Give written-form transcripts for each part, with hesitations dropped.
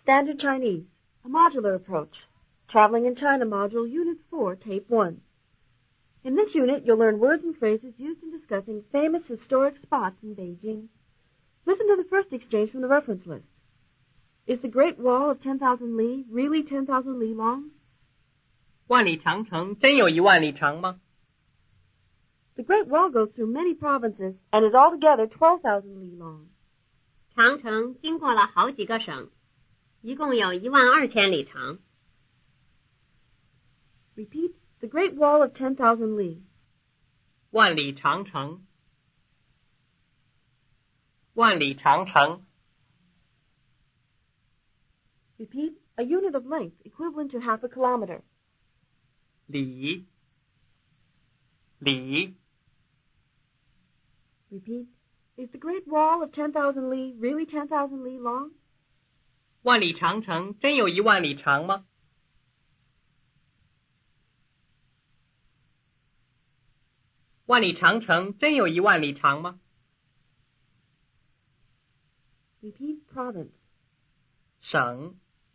Standard Chinese, a modular approach. Traveling in China module, Unit 4, Tape 1. In this unit, you'll learn words and phrases used in discussing famous historic spots in Beijing. Listen to the first exchange from the reference list. Is the Great Wall of 10,000 li really 10,000 li long? 万里长城真有1万里长吗？ The Great Wall goes through many provinces and is altogether 12,000 li long. 长城经过了好几个省，一共有12000里长。 Repeat, the Great Wall of 10,000 li. 万里长城，万里长城。 Repeat, a unit of length equivalent to half a kilometer. 里，里。 Repeat, is the Great Wall of 10,000 li really 10,000 li long? 万里长城真有1万里长吗？ 万里长城真有1万里长吗？ Repeat, province. 省，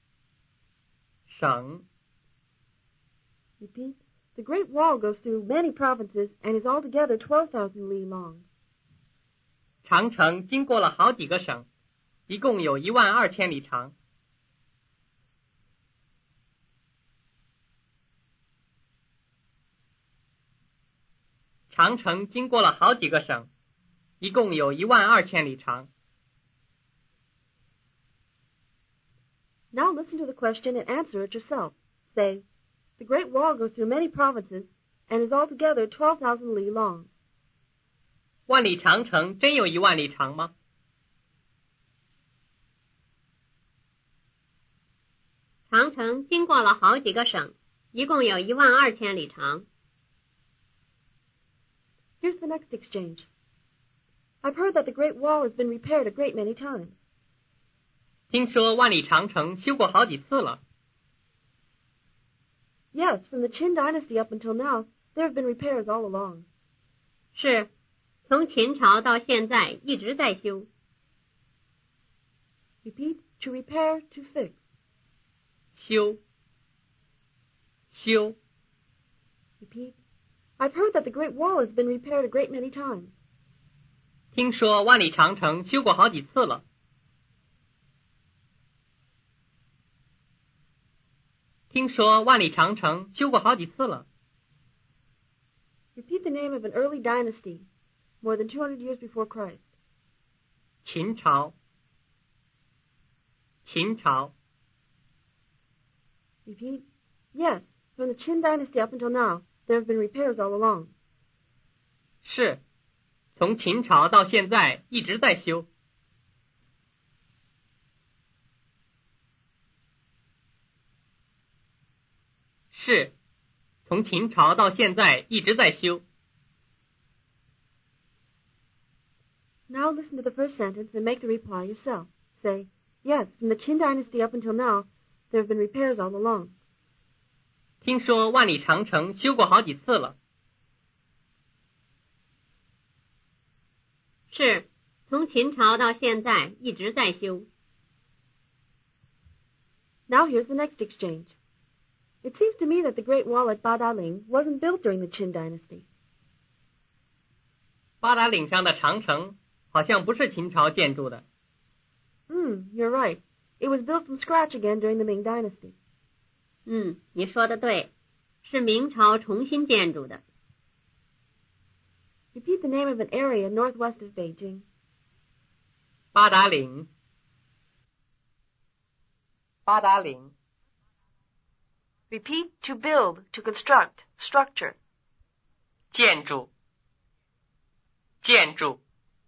省。 Repeat, the Great Wall goes through many provinces and is altogether 12,000 li long. 长城经过了好几个省，一共有12000里长。长城经过了好几个省，一共有12000里长。 Now listen to the question and answer it yourself. Say, the Great Wall goes through many provinces and is altogether 12,000 li long. 万里长城真有1万里长吗？ 长城经过了好几个省，一共有12000里长。 Here's the next exchange. I've heard that the Great Wall has been repaired a great many times. 听说万里长城修过好几次了。 Yes, from the Qin dynasty up until now, there have been repairs all along. 是，从秦朝到现在一直在修。 Repeat, to repair, to fix. 修，修。 Repeat, I've heard that the Great Wall has been repaired a great many times. 听说万里长城修过好几次了。 听说万里长城修过好几次了。 Repeat the name of an early dynasty, more than 200 years before Christ. 秦朝，秦朝。 Repeat, yes, from the Qin dynasty up until now, there have been repairs all along. 是，从秦朝到现在一直在修。是，从秦朝到现在一直在修。 Now listen to the first sentence and make the reply yourself. Say, yes, from the Qin dynasty up until now, there have been repairs all along. 听说万里长城修过好几次了。 是，从秦朝到现在一直在修。 Now here's the next exchange. It seems to me that the Great Wall at Badaling wasn't built during the Qin dynasty. 八达岭上的长城好像不是秦朝建筑的。 You're right. It was built from scratch again during the Ming dynasty. 你说的对，是明朝重新建筑的。 Repeat the name of an area northwest of Beijing. 八达岭，八达岭。 Repeat, to build, to construct, structure. 建筑，建筑。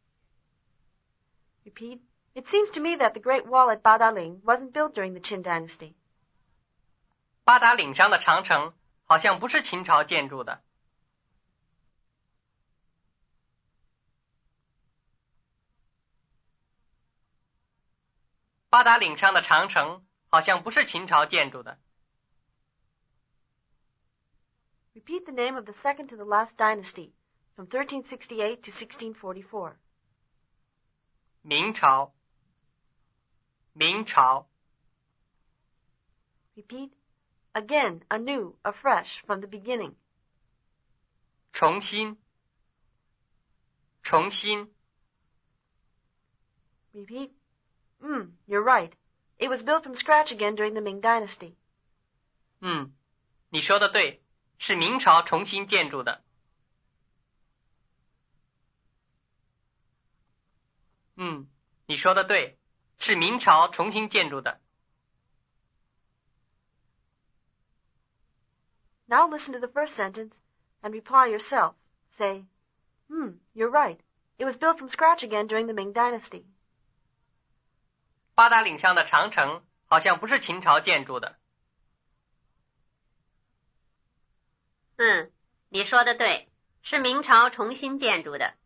Repeat, it seems to me that the Great Wall at Badaling wasn't built during the Qin dynasty. 八达岭上的长城好像不是秦朝建筑的。八达岭上的长城好像不是秦朝建筑的。 Repeat the name of the second to the last dynasty, from 1368 to 1644. 明朝，明朝。 Repeat. Again, anew, afresh, from the beginning. 重新，重新， Repeat. You're right. It was built from scratch again during the Ming Dynasty. 你说的对，是明朝重新建筑的。你说的对，是明朝重新建筑的。 Now listen to the first sentence and reply yourself. Say, you're right. It was built from scratch again during the Ming Dynasty. 八达岭上的长城好像不是秦朝建筑的。 你说的对，是明朝重新建筑的。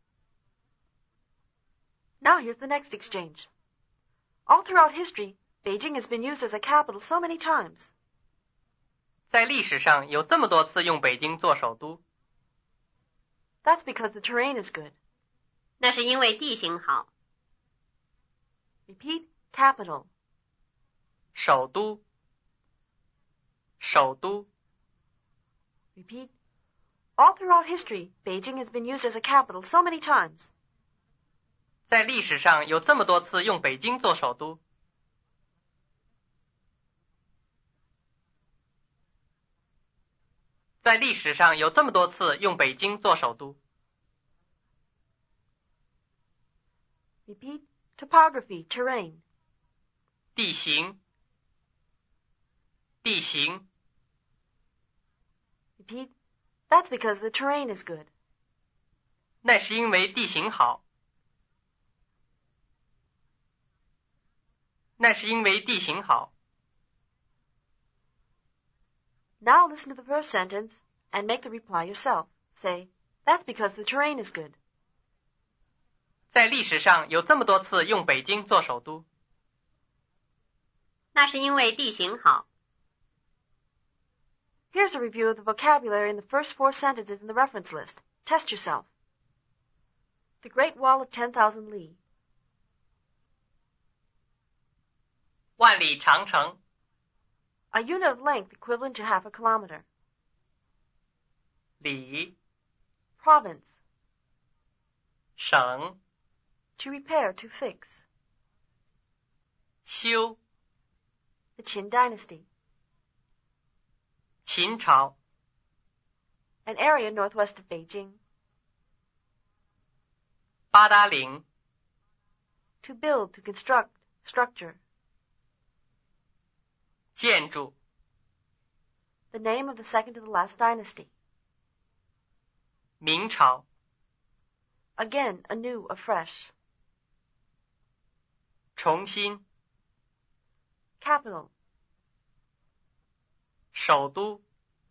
Now here's the next exchange. All throughout history, Beijing has been used as a capital so many times. 在历史上有这么多次用北京做首都。 That's because the terrain is good. 那是因为地形好。 Repeat, capital. 首都，首都。 Repeat. All throughout history, Beijing has been used as a capital so many times. 在历史上有这么多次用北京做首都。在历史上有这么多次用北京做首都。 Repeat. Topography, terrain. 地形，地形。 Repeat. That's because the terrain is good. 那是因为地形好。那是因为地形好。 Now listen to the first sentence and make the reply yourself. Say, that's because the terrain is good. 在历史上有这么多次用北京做首都。 那是因为地形好。 Here's a review of the vocabulary in the first 4 sentences in the reference list. Test yourself. The Great Wall of 10,000 Li. 万里长城。 A unit of length equivalent to half a kilometer. 里， Province. 省， To repair, to fix. 修， The Qin Dynasty. 秦朝。 An area northwest of Beijing. 八达岭， To build, to construct, structure. 建筑。 The name of the second to the last dynasty. 明朝。 Again, anew, afresh. 重新。 Capital. 首都。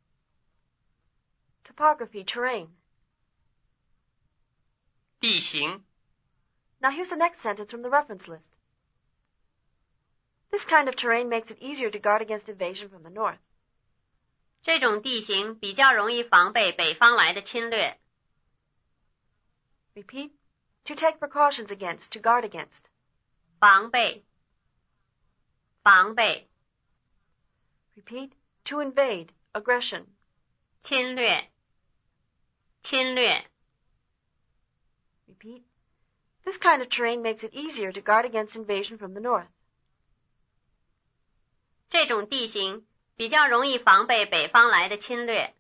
Topography, terrain. 地形。 Now here's the next sentence from the reference list. This kind of terrain makes it easier to guard against invasion from the north. 这种地形比较容易防备北方来的侵略。 Repeat. To take precautions against, to guard against. 防备，防备。 Repeat. To invade, aggression. 侵略，侵略。 Repeat. This kind of terrain makes it easier to guard against invasion from the north. 这种地形比较容易防备北方来的侵略。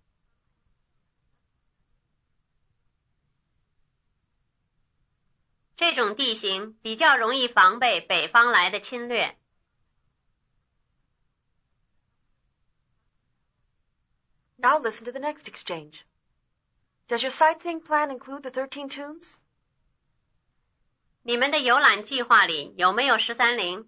这种地形比较容易防备北方来的侵略。 Now listen to the next exchange. Does your sightseeing plan include the 13 tombs? 你们的游览计划里有没有13陵？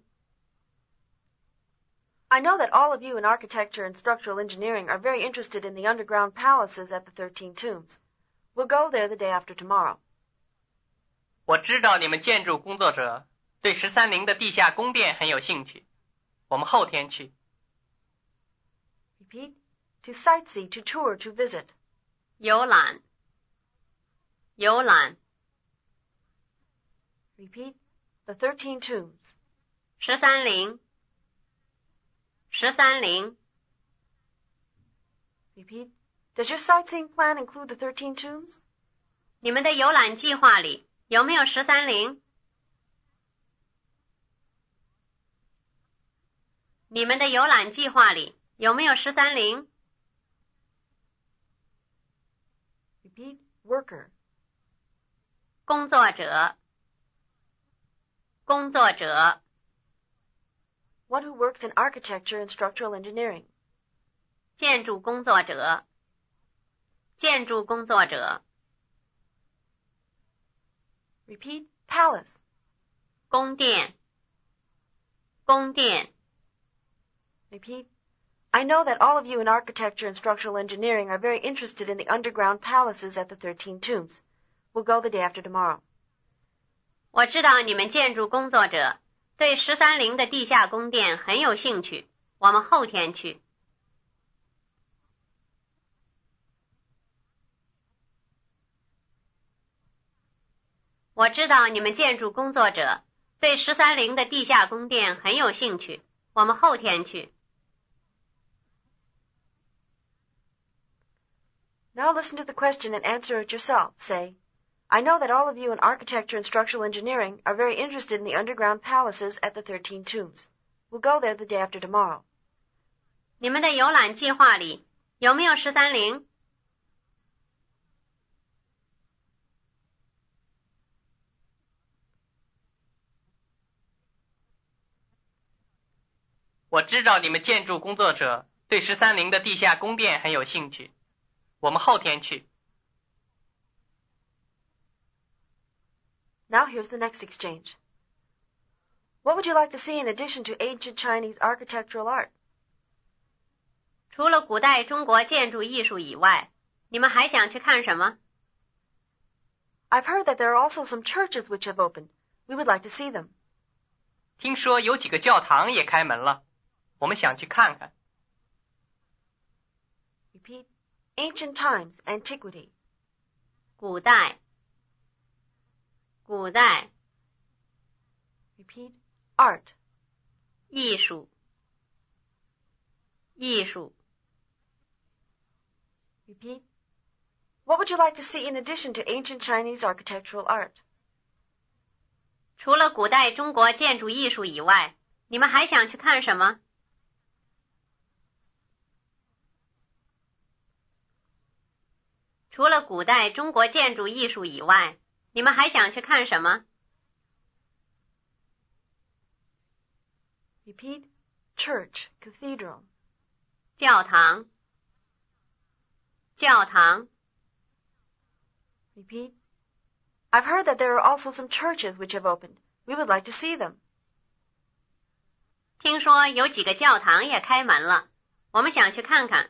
I know that all of you in architecture and structural engineering are very interested in the underground palaces at the 13 tombs. We'll go there the day after tomorrow. 我知道你们建筑工作者对13陵的地下宫殿很有兴趣。我们后天去。 Repeat. To sightsee, to tour, to visit. 游览，游览。 Repeat. The 13 tombs. 13陵， 130。 Repeat. Does your sightseeing plan include the 13 tombs? 你们的游览计划里有没有130？你们的游览计划里有没有130？ Repeat. Worker. 工作者，工作者。 One who works in architecture and structural engineering. 建筑工作者，建筑工作者。 Repeat. Palace. 宫殿，宫殿。 Repeat. I know that all of you in architecture and structural engineering are very interested in the underground palaces at the 13 tombs. We'll go the day after tomorrow. 我知道你们建筑工作者对130的地下宫殿很有兴趣，我们后天去。我知道你们建筑工作者对130的地下宫殿很有兴趣，我们后天去。 Now listen to the question and answer it yourself. Say, I know that all of you in architecture and structural engineering are very interested in the underground palaces at the 13 tombs. We'll go there the day after tomorrow. 你们的游览计划里有没有130？ 我知道你们建筑工作者对130的地下宫殿很有兴趣，我们后天去。 Now here's the next exchange. What would you like to see in addition to ancient Chinese architectural art? 除了古代中国建筑艺术以外，你们还想去看什么？ I've heard that there are also some churches which have opened. We would like to see them. 听说有几个教堂也开门了，我们想去看看。 Repeat. Ancient times, antiquity. 古代，古代。 Repeat. Art. 艺术，艺术。 Repeat. What would you like to see in addition to ancient Chinese architectural art? 除了古代中国建筑艺术以外，你们还想去看什么？除了古代中国建筑艺术以外，你们还想去看什么？ Repeat. Church, cathedral. 教堂，教堂。 Repeat. I've heard that there are also some churches which have opened. We would like to see them. 听说有几个教堂也开门了，我们想去看看。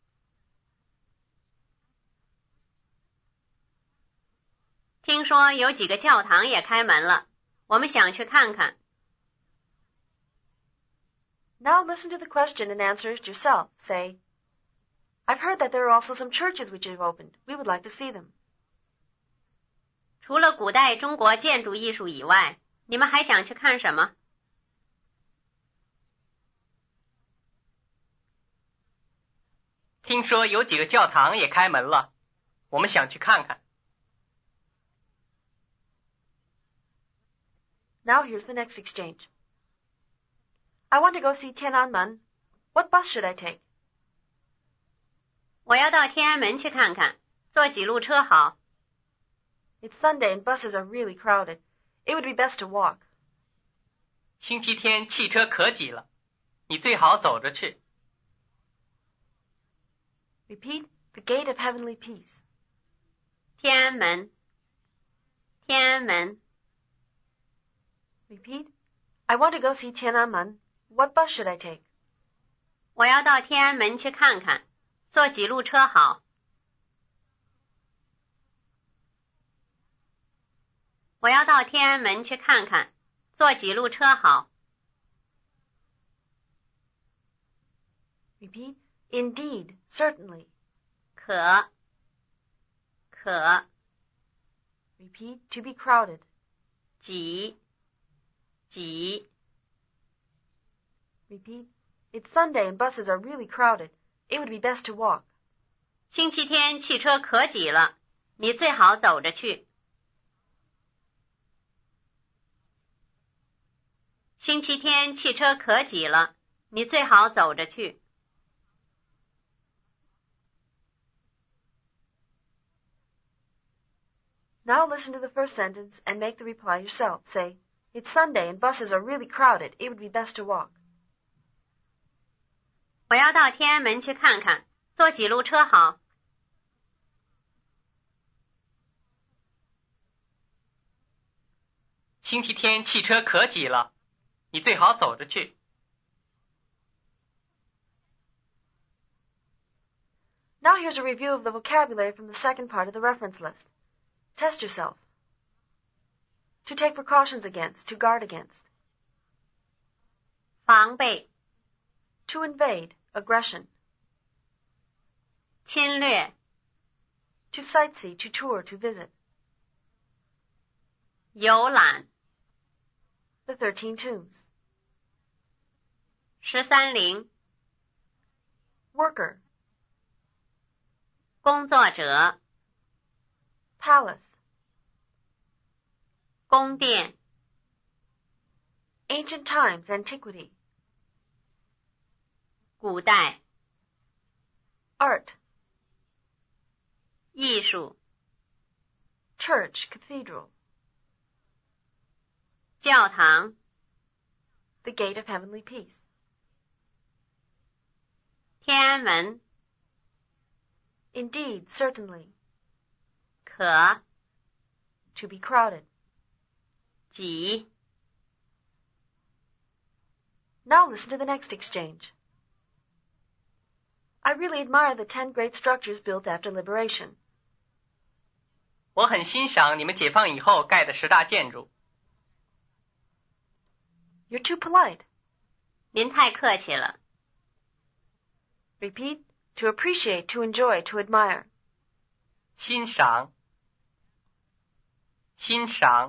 听说有几个教堂也开门了，我们想去看看。 Now listen to the question and answer it yourself. Say, I've heard that there are also some churches which have opened. We would like to see them. 除了古代中国建筑艺术以外，你们还想去看什么？ 听说有几个教堂也开门了，我们想去看看。 Now here's the next exchange. I want to go see Tiananmen. What bus should I take? 我要到天安门去看看，坐几路车好？ It's Sunday and buses are really crowded. It would be best to walk. 星期天汽车可挤了，你最好走着去。 Repeat. The gate of heavenly peace. 天安门，天安门。 Repeat. I want to go see Tiananmen. What bus should I take? 我要到天安门去看看，坐几路车好？我要到天安门去看看，坐几路车好？ Repeat. Indeed, certainly. 可，可。 Repeat. To be crowded. 挤，挤。 Repeat. It's Sunday and buses are really crowded. It would be best to walk. 星期天汽车可挤了，你最好走着去。星期天汽车可挤了，你最好走着去。 Now listen to the first sentence and make the reply yourself. Say, it's Sunday and buses are really crowded. It would be best to walk. 我要到天安门去看看，坐几路车好？ 星期天汽车可挤了，你最好走着去。 Now here's a review of the vocabulary from the second part of the reference list. Test yourself. To take precautions against, to guard against. 防备、 To invade, aggression. 侵略、 To sightsee, to tour, to visit. 游览、 The 13 Tombs. 13陵、 Worker, 工作者、 palace, 宫殿、 ancient times, antiquity. 古代、 Art, 艺术、 church, cathedral. 教堂、 The gate of heavenly peace. 天安门、 Indeed, certainly. 可、 To be crowded. 挤。 Now listen to the next exchange. I really admire the 10 great structures built after liberation. 我很欣赏你们解放以后盖的10大建筑。 You're too polite. 您太客气了。 Repeat. To appreciate, to enjoy, to admire. 欣赏，欣赏。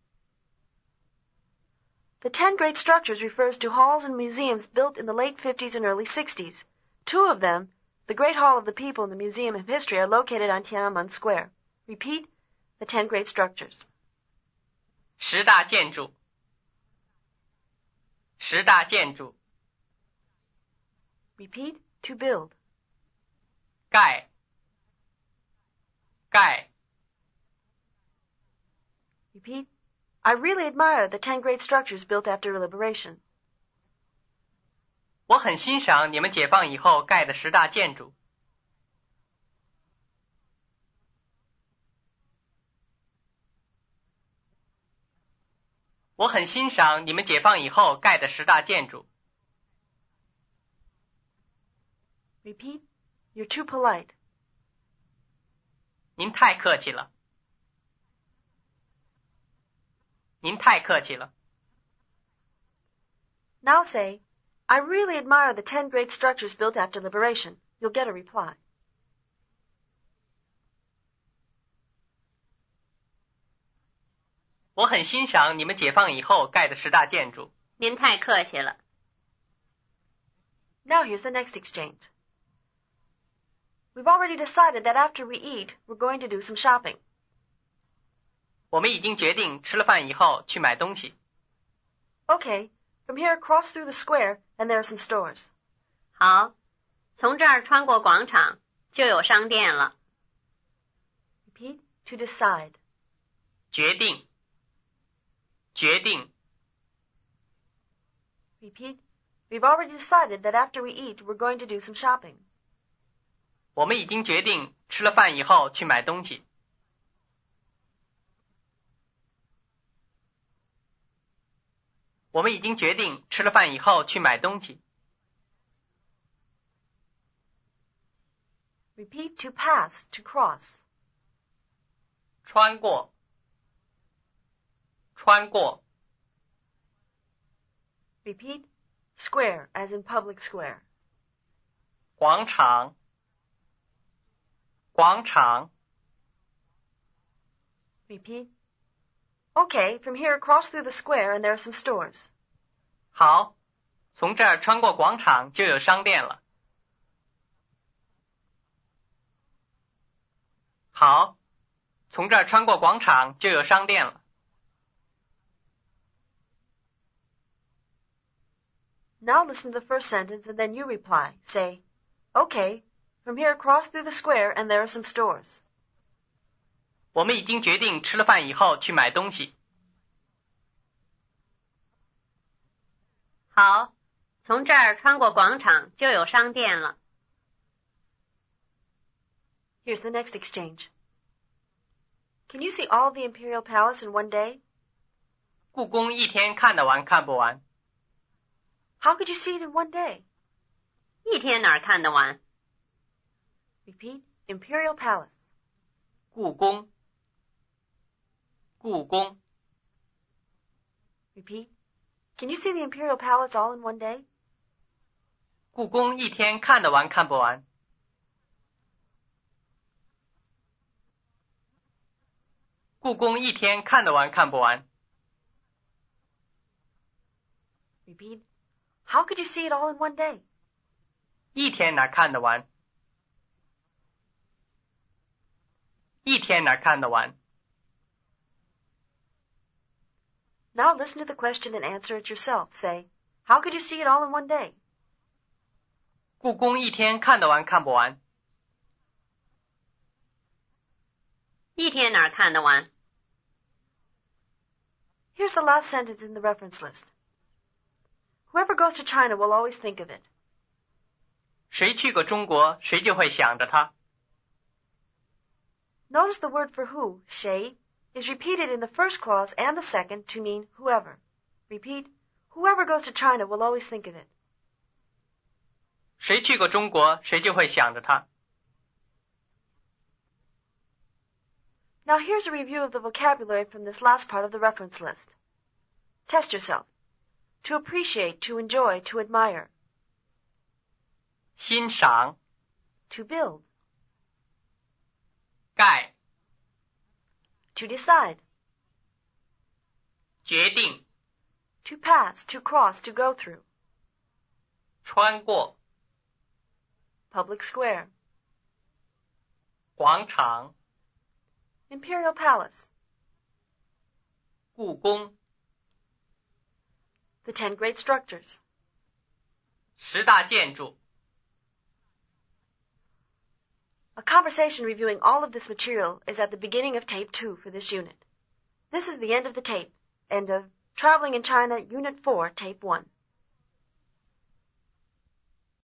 The 10 great structures refers to halls and museums built in the late 50s and early 60s. 2 of them, the Great Hall of the People and the Museum of History, are located on Tiananmen Square. Repeat. The 10 great structures. 10大建筑，10大建筑。 Repeat. To build. 盖，盖。 Repeat. I really admire the 10 great structures built after liberation. 我很欣赏你们解放以后盖的10大建筑。我很欣赏你们解放以后盖的10大建筑。 Repeat. You're too polite. 您太客气了。您太客气了。 Now say, I really admire the 10 great structures built after liberation. You'll get a reply. 我很欣赏你们解放以后盖的10大建筑。 您太客气了。 Now here's the next exchange. We've already decided that after we eat, we're going to do some shopping. 我们已经决定吃了饭以后去买东西。 Okay, from here cross through the square and there are some stores. 好，从这儿穿过广场，就有商店了。 Repeat. To decide. 决定，决定。 Repeat. We've already decided that after we eat, we're going to do some shopping. 我们已经决定吃了饭以后去买东西。我们已经决定吃了饭以后去买东西。 Repeat. To pass, to cross. 穿过，穿过。 Repeat. Square, as in public square. 广场，广场。 Repeat. Okay, from here cross through the square and there are some stores. 好， 从这儿穿过广场就有商店了。好，从这儿穿过广场就有商店了。 Now listen to the first sentence and then you reply. Say, okay, from here cross through the square and there are some stores. 我们已经决定吃了饭以后去买东西。 好，从这儿穿过广场就有商店了。 Here's the next exchange. Can you see all of the Imperial Palace in one day? 故宫一天看得完看不完。 How could you see it in one day? 一天哪儿看得完？ Repeat, Imperial Palace. 故宫，故宫。 Repeat, can you see the Imperial Palace all in one day? 故宫一天看得完看不完。故宫一天看得完看不完。 Repeat, how could you see it all in one day? 一天哪看得完？一天哪看得完？ Now listen to the question and answer it yourself. Say, how could you see it all in one day? 故宫一天看得完看不完。 一天哪儿看得完？ Here's the last sentence in the reference list. Whoever goes to China will always think of it. 谁去过中国，谁就会想着它。 Notice the word for who, 谁, is repeated in the first clause and the second to mean whoever. Repeat, whoever goes to China will always think of it. 谁去过中国，谁就会想着它。 Now here's a review of the vocabulary from this last part of the reference list. Test yourself. To appreciate, to enjoy, to admire. 欣赏， To build. 盖， To decide. 决定， To pass, to cross, to go through. 穿过， Public square. 广场， Imperial palace. 故宫， The 10 great structures. 十大建筑。 A conversation reviewing all of this material is at the beginning of Tape 2 for this unit. This is the end of the tape, end of Traveling in China, Unit 4, Tape 1.